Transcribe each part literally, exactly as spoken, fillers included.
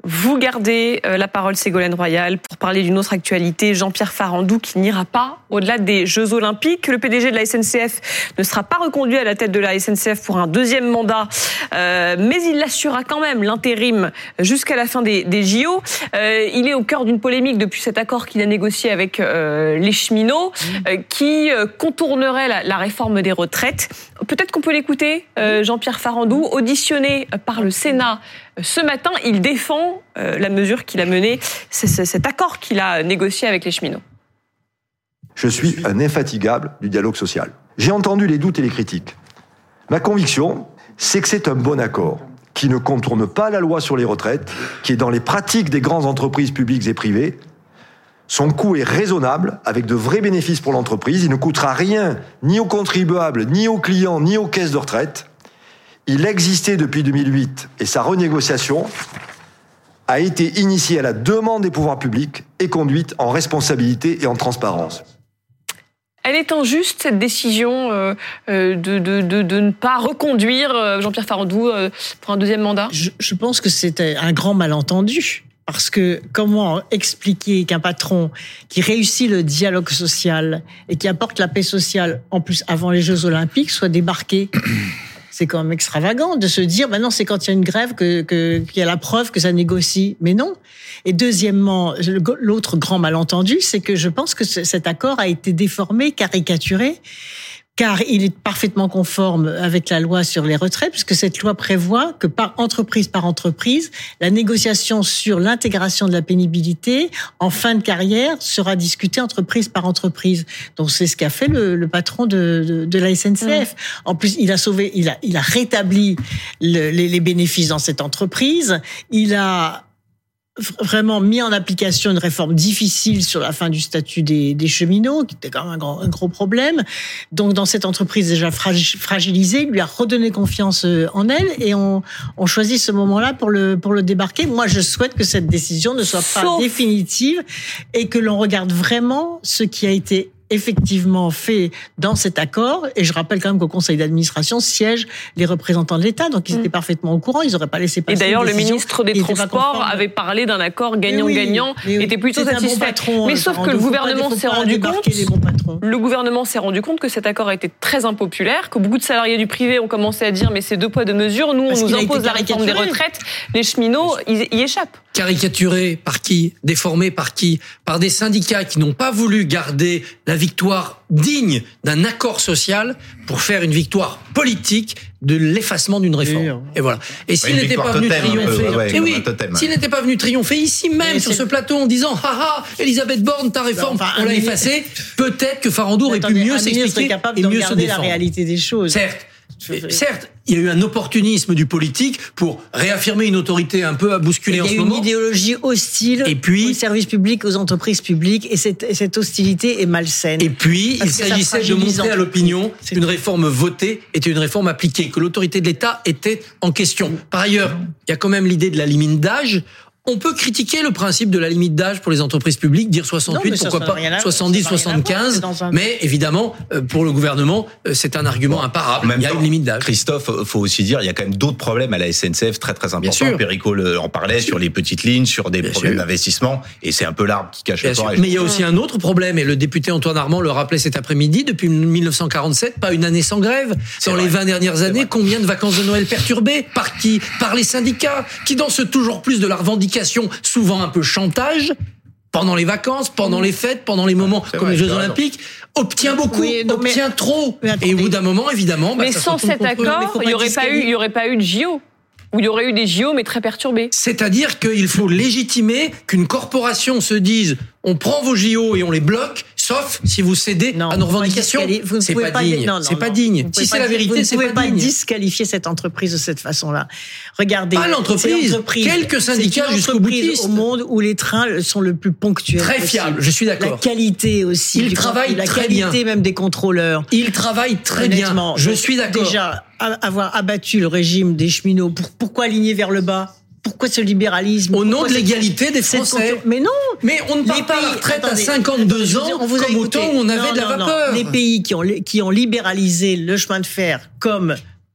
Vous gardez la parole, Ségolène Royal, pour parler d'une autre actualité. Jean-Pierre Farandou qui n'ira pas au-delà des Jeux Olympiques. Le P D G de la S N C F ne sera pas reconduit à la tête de la S N C F pour un deuxième mandat, euh, mais il assurera quand même l'intérim jusqu'à la fin des, des J O. Euh, il est au cœur d'une polémique depuis cet accord qu'il a négocié avec euh, les cheminots, euh, qui euh, contournerait la, la réforme des retraites. Peut-être qu'on peut l'écouter, euh, Jean-Pierre Farandou, auditionné par le Sénat ce matin. Il défend euh, la mesure qu'il a menée, c'est, c'est cet accord qu'il a négocié avec les cheminots. Je suis un infatigable du dialogue social. J'ai entendu les doutes et les critiques. Ma conviction, c'est que c'est un bon accord, qui ne contourne pas la loi sur les retraites, qui est dans les pratiques des grandes entreprises publiques et privées. Son coût est raisonnable, avec de vrais bénéfices pour l'entreprise. Il ne coûtera rien, ni aux contribuables, ni aux clients, ni aux caisses de retraite. Il existait depuis deux mille huit et sa renégociation a été initiée à la demande des pouvoirs publics et conduite en responsabilité et en transparence. Elle est injuste, cette décision euh, de, de, de, de ne pas reconduire euh, Jean-Pierre Farandou euh, pour un deuxième mandat ? je, je pense que c'est un grand malentendu. Parce que comment expliquer qu'un patron qui réussit le dialogue social et qui apporte la paix sociale, en plus avant les Jeux Olympiques, soit débarqué ? C'est quand même extravagant de se dire, ben non, c'est quand il y a une grève que, que, qu'il y a la preuve que ça négocie. Mais non. Et deuxièmement, l'autre grand malentendu, c'est que je pense que cet accord a été déformé, caricaturé, car il est parfaitement conforme avec la loi sur les retraites, puisque cette loi prévoit que par entreprise par entreprise, la négociation sur l'intégration de la pénibilité en fin de carrière sera discutée entreprise par entreprise. Donc c'est ce qu'a fait le, le patron de, de, de la S N C F. Mmh. En plus, il a sauvé, il a, il a rétabli le, les, les bénéfices dans cette entreprise. Il a vraiment mis en application une réforme difficile sur la fin du statut des, des cheminots, qui était quand même un, grand, un gros problème. Donc, dans cette entreprise déjà fragilisée, il lui a redonné confiance en elle et on, on choisit ce moment-là pour le, pour le débarquer. Moi, je souhaite que cette décision ne soit pas Sauf... définitive et que l'on regarde vraiment ce qui a été effectivement fait dans cet accord. Et je rappelle quand même qu'au conseil d'administration siègent les représentants de l'État, donc ils étaient mmh. parfaitement au courant, ils n'auraient pas laissé passer. Et d'ailleurs, le ministre des Transports avait parlé d'un accord gagnant-gagnant, oui, oui, était plutôt satisfait. Bon patron, mais sauf que le gouvernement s'est rendu compte, le gouvernement s'est rendu compte que cet accord était très impopulaire, que beaucoup de salariés du privé ont commencé à dire mais c'est deux poids deux mesures, nous on Parce nous impose la réforme des retraites, les cheminots ils y échappent. Caricaturé par qui ? Déformé par qui ? Par des syndicats qui n'ont pas voulu garder la victoire digne d'un accord social pour faire une victoire politique de l'effacement d'une réforme. Et voilà. Et s'il n'était pas venu triompher, euh, ouais, et oui, s'il n'était pas venu triompher ici même sur ce plateau en disant haha, Elisabeth Borne, ta réforme, enfin, on l'a effacée, peut-être que Farandou aurait pu mieux s'expliquer et mieux se défendre. La réalité des choses. Certes. Certes, il y a eu un opportunisme du politique pour réaffirmer une autorité un peu à bousculer en ce moment. Il y a une idéologie hostile et puis, aux services publics, aux entreprises publiques, et cette, et cette hostilité est malsaine. Et puis, il s'agissait de montrer à l'opinion qu'une réforme votée était une réforme appliquée, que l'autorité de l'État était en question. Par ailleurs, il y a quand même l'idée de la limite d'âge. On peut critiquer le principe de la limite d'âge pour les entreprises publiques, dire soixante-huit, non, pourquoi pas soixante-dix, soixante-quinze, un... mais évidemment, pour le gouvernement, c'est un argument bon, imparable. Même il y a temps, une limite d'âge. Christophe, faut aussi dire, il y a quand même d'autres problèmes à la S N C F très très importants. Perico en parlait sur les petites lignes, sur des Bien problèmes sûr. d'investissement, et c'est un peu l'arbre qui cache la forêt. Mais il y a aussi un autre problème, et le député Antoine Armand le rappelait cet après-midi, depuis mille neuf cent quarante-sept, pas une année sans grève. C'est Dans vrai. les vingt dernières années, combien de vacances de Noël perturbées ? Par qui ? Par les syndicats, qui dansent toujours plus de la revendication, souvent un peu chantage, pendant les vacances, pendant les fêtes, pendant les moments c'est comme vrai, les Jeux Olympiques, obtient beaucoup, oui, non, obtient mais, trop. Mais et au bout d'un moment, évidemment... Mais bah, sans cet accord, il n'y aurait, aurait pas eu de J O. Ou il y aurait eu des J O, mais très perturbés. C'est-à-dire qu'il faut légitimer qu'une corporation se dise on prend vos J O et on les bloque, sauf si vous cédez non, à nos revendications. Vous c'est pas, pas digne. Non, non, c'est non, pas digne. Si c'est la vérité, c'est pas digne. Vous ne pouvez pas disqualifier cette entreprise de cette façon-là. Regardez. Pas l'entreprise. Quelques syndicats jusqu'au boutiste. Au monde où les trains sont le plus ponctuels. Très fiable, je suis d'accord. La qualité aussi. Ils travaillent très bien. La qualité même des contrôleurs. Ils travaillent très bien. Je suis d'accord. Déjà, avoir abattu le régime des cheminots, pour, pourquoi aligner vers le bas ? Pourquoi ce libéralisme ? Au nom de l'égalité des Français. Mais non. Mais on ne part pas à la retraite à cinquante-deux ans, on vous comme au temps où on avait non, de la non, vapeur. Non. Les pays qui ont, qui ont libéralisé le chemin de fer, comme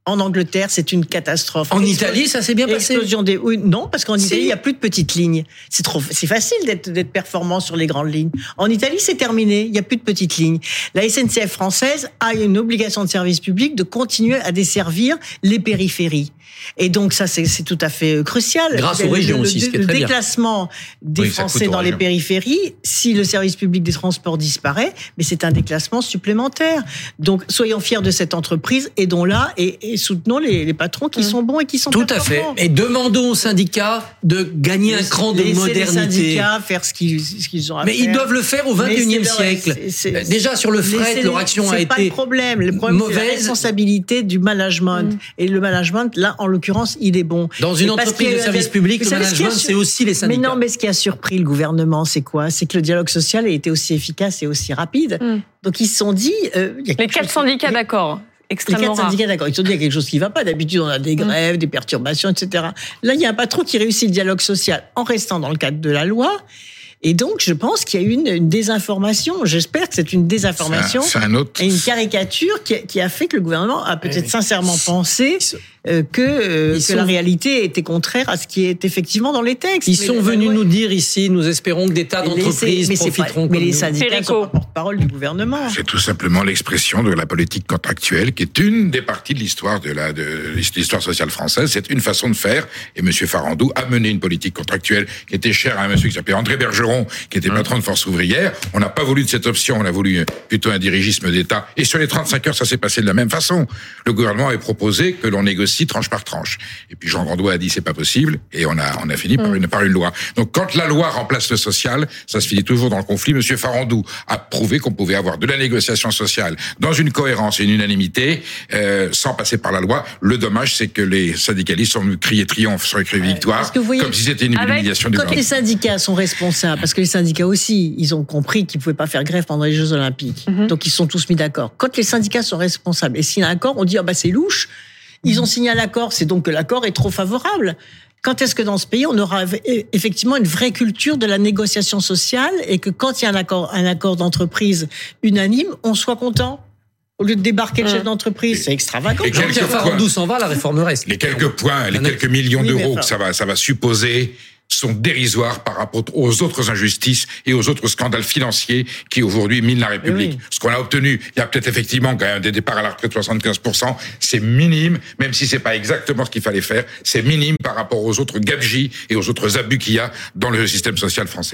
En Angleterre, c'est une catastrophe. En Italie, ça s'est bien passé. Explosion des... Oui, non, parce qu'en Si. Italie, il n'y a plus de petites lignes. C'est trop, c'est facile d'être, d'être performant sur les grandes lignes. En Italie, c'est terminé. Il n'y a plus de petites lignes. La S N C F française a une obligation de service public de continuer à desservir les périphéries. Et donc ça, c'est, c'est tout à fait crucial. Grâce aux le, régions le, aussi, ce qui est le très bien. déclassement des Oui, ça Français coûte aux dans les régions. périphéries, si le service public des transports disparaît, mais c'est un déclassement supplémentaire. Donc soyons fiers de cette entreprise, aidons-la et, et soutenons les, les patrons qui sont bons et qui sont Tout à fait. performants. Et demandons aux syndicats de gagner un cran de Laissez modernité. les syndicats faire ce qu'ils, ce qu'ils ont à Mais faire. ils doivent le faire au vingt et unième Laissez-leur- siècle. c'est- c'est- Déjà sur le fret, laissez-les- leur action a c'est pas été le problème. Le problème, c'est la mauvaise. responsabilité du management. Mm. Et le management, là, en l'occurrence, il est bon. Dans une Et parce entreprise qu'il y a de eu service un- public, Vous le savez ce qui a management, sur- c'est aussi les syndicats. Mais non, mais ce qui a surpris le gouvernement, c'est quoi? C'est que le dialogue social a été aussi efficace et aussi rapide. Mm. Donc ils se sont dit... euh, il y a Les quelque quatre chose- syndicats les- d'accord. Les Extrêmement quatre rare. syndicats, d'accord. Ils se sont dit, il y a quelque chose qui ne va pas. D'habitude, on a des grèves, des perturbations, et cetera. Là, il y a un patron qui réussit le dialogue social en restant dans le cadre de la loi. Et donc, je pense qu'il y a eu une, une désinformation. J'espère que c'est une désinformation. C'est un, c'est un autre. Et une caricature qui a, qui a fait que le gouvernement a peut-être Oui. sincèrement pensé euh, que, euh, Ils que sont- la réalité était contraire à ce qui est effectivement dans les textes. Ils Mais sont la- venus ouais. nous dire ici, nous espérons que des tas Mais les- d'entreprises mais c'est pas- profiteront Mais comme les nous. syndicats ne Perico. sont pas porte-parole du gouvernement. C'est tout simplement l'expression de la politique contractuelle, qui est une des parties de l'histoire de la de l'histoire sociale française. C'est une façon de faire. Et Monsieur Farandou a mené une politique contractuelle qui était chère à un monsieur qui s'appelait André Bergeron, qui était patron de Force ouvrière. On n'a pas voulu de cette option. On a voulu plutôt un dirigisme d'État. Et sur les trente-cinq heures, ça s'est passé de la même façon. Le gouvernement avait proposé que l'on négocie tranche par tranche. Et puis Jean Grandois a dit c'est pas possible. Et on a on a fini par une par une loi. Donc quand la loi remplace le social, ça se finit toujours dans le conflit. Monsieur Farandou a prouvé qu'on pouvait avoir de la négociation sociale dans une cohérence et une unanimité, euh, sans passer par la loi. Le dommage, c'est que les syndicalistes sont venus crier triomphe sur les crier victoire, parce que vous voyez, comme si c'était une avec- humiliation du Quand les gouvernement. syndicats sont responsables, parce que les syndicats aussi, ils ont compris qu'ils ne pouvaient pas faire grève pendant les Jeux Olympiques. Mhm. Donc ils se sont tous mis d'accord. Quand les syndicats sont responsables et signent un accord, on dit ah bah c'est louche. Ils ont signé un accord, c'est donc que l'accord est trop favorable. Quand est-ce que dans ce pays, on aura effectivement une vraie culture de la négociation sociale et que quand il y a un accord, un accord d'entreprise unanime, on soit content? Au lieu de débarquer le Mhm. chef d'entreprise, c'est extravagant. Et Quand quelques Pierre points. Farandou s'en va, la réforme reste. Les quelques points, les Un quelques millions Oui, mais d'euros enfin- que ça va, ça va supposer sont dérisoires par rapport aux autres injustices et aux autres scandales financiers qui aujourd'hui minent la République. Oui. Ce qu'on a obtenu, il y a peut-être effectivement quand même des départs à la retraite de soixante-quinze pour cent, c'est minime, même si c'est pas exactement ce qu'il fallait faire, c'est minime par rapport aux autres gabegies et aux autres abus qu'il y a dans le système social français.